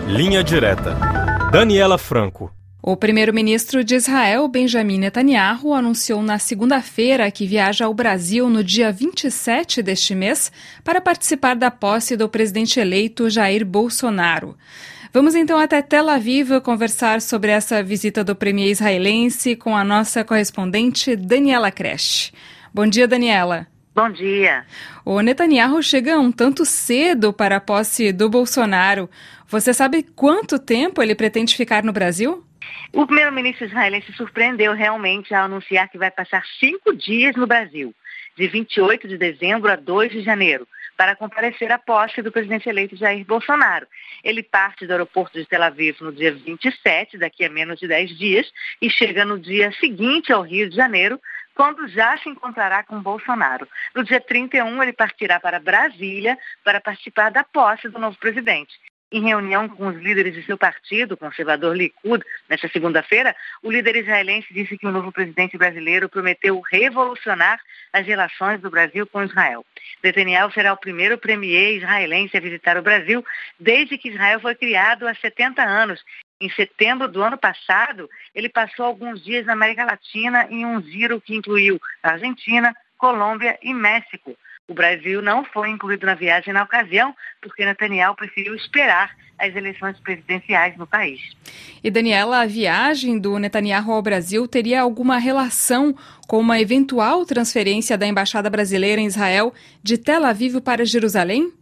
Linha Direta. Daniela Franco. O primeiro-ministro de Israel, Benjamin Netanyahu, anunciou na segunda-feira que viaja ao Brasil no dia 27 deste mês para participar da posse do presidente eleito Jair Bolsonaro. Vamos então até Tel Aviv conversar sobre essa visita do premier israelense com a nossa correspondente Daniela Kresh. Bom dia, Daniela. Bom dia. O Netanyahu chega um tanto cedo para a posse do Bolsonaro. Você sabe quanto tempo ele pretende ficar no Brasil? O primeiro-ministro israelense surpreendeu realmente ao anunciar que vai passar 5 dias no Brasil, de 28 de dezembro a 2 de janeiro, para comparecer à posse do presidente eleito Jair Bolsonaro. Ele parte do aeroporto de Tel Aviv no dia 27, daqui a menos de 10 dias, e chega no dia seguinte ao Rio de Janeiro, quando já se encontrará com Bolsonaro. No dia 31, ele partirá para Brasília para participar da posse do novo presidente. Em reunião com os líderes de seu partido, o conservador Likud, nesta segunda-feira, o líder israelense disse que o novo presidente brasileiro prometeu revolucionar as relações do Brasil com Israel. Netanyahu será o primeiro premier israelense a visitar o Brasil desde que Israel foi criado há 70 anos. Em setembro do ano passado, ele passou alguns dias na América Latina em um giro que incluiu Argentina, Colômbia e México. O Brasil não foi incluído na viagem na ocasião, porque Netanyahu preferiu esperar as eleições presidenciais no país. E, Daniela, a viagem do Netanyahu ao Brasil teria alguma relação com uma eventual transferência da Embaixada Brasileira em Israel de Tel Aviv para Jerusalém?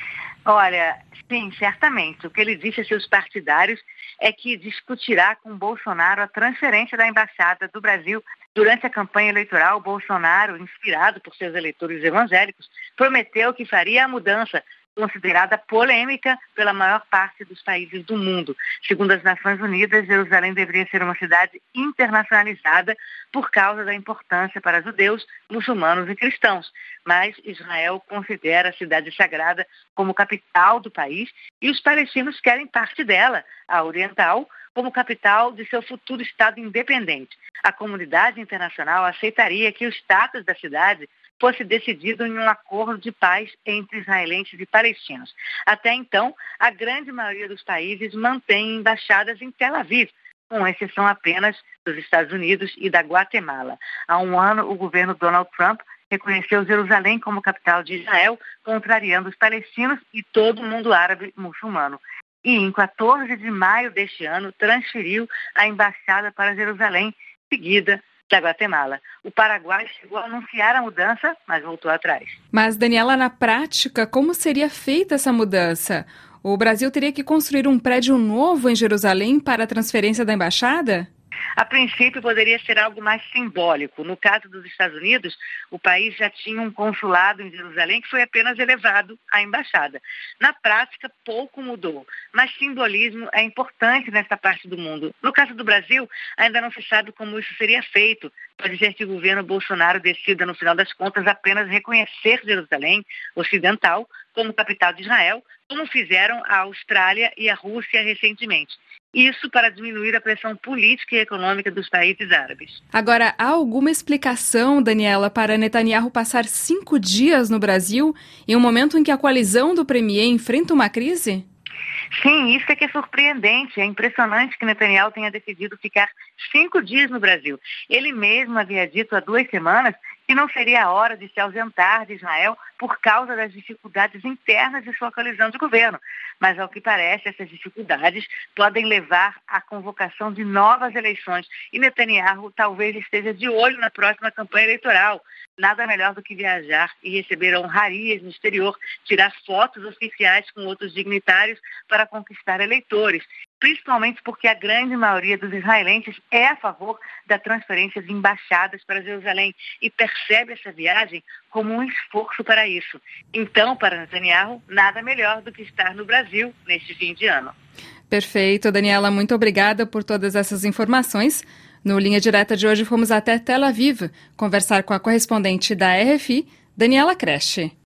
Olha, sim, certamente. O que ele disse a seus partidários é que discutirá com Bolsonaro a transferência da Embaixada do Brasil. Durante a campanha eleitoral, Bolsonaro, inspirado por seus eleitores evangélicos, prometeu que faria a mudança, considerada polêmica pela maior parte dos países do mundo. Segundo as Nações Unidas, Jerusalém deveria ser uma cidade internacionalizada por causa da importância para judeus, muçulmanos e cristãos. Mas Israel considera a cidade sagrada como capital do país e os palestinos querem parte dela, a oriental, como capital de seu futuro Estado independente. A comunidade internacional aceitaria que o status da cidade fosse decidido em um acordo de paz entre israelenses e palestinos. Até então, a grande maioria dos países mantém embaixadas em Tel Aviv, com exceção apenas dos Estados Unidos e da Guatemala. Há um ano, o governo Donald Trump reconheceu Jerusalém como capital de Israel, contrariando os palestinos e todo o mundo árabe muçulmano. E em 14 de maio deste ano, transferiu a embaixada para Jerusalém, seguida da Guatemala. O Paraguai chegou a anunciar a mudança, mas voltou atrás. Mas, Daniela, na prática, como seria feita essa mudança? O Brasil teria que construir um prédio novo em Jerusalém para a transferência da embaixada? A princípio, poderia ser algo mais simbólico. No caso dos Estados Unidos, o país já tinha um consulado em Jerusalém que foi apenas elevado à embaixada. Na prática, pouco mudou, mas simbolismo é importante nesta parte do mundo. No caso do Brasil, ainda não se sabe como isso seria feito. Pode ser que o governo Bolsonaro decida, no final das contas, apenas reconhecer Jerusalém Ocidental como capital de Israel, como fizeram a Austrália e a Rússia recentemente. Isso para diminuir a pressão política e econômica dos países árabes. Agora, há alguma explicação, Daniela, para Netanyahu passar 5 dias no Brasil em um momento em que a coalizão do premier enfrenta uma crise? Sim, isso é que é surpreendente. É impressionante que Netanyahu tenha decidido ficar 5 dias no Brasil. Ele mesmo havia dito há 2 semanas que não seria a hora de se ausentar de Israel por causa das dificuldades internas de sua coalizão de governo. Mas, ao que parece, essas dificuldades podem levar à convocação de novas eleições. E Netanyahu talvez esteja de olho na próxima campanha eleitoral. Nada melhor do que viajar e receber honrarias no exterior, tirar fotos oficiais com outros dignitários para conquistar eleitores. Principalmente porque a grande maioria dos israelenses é a favor da transferência de embaixadas para Jerusalém e percebe essa viagem como um esforço para isso. Então, para Netanyahu, nada melhor do que estar no Brasil neste fim de ano. Perfeito, Daniela, muito obrigada por todas essas informações. No Linha Direta de hoje fomos até Tel Aviv conversar com a correspondente da RFI, Daniela Kresh.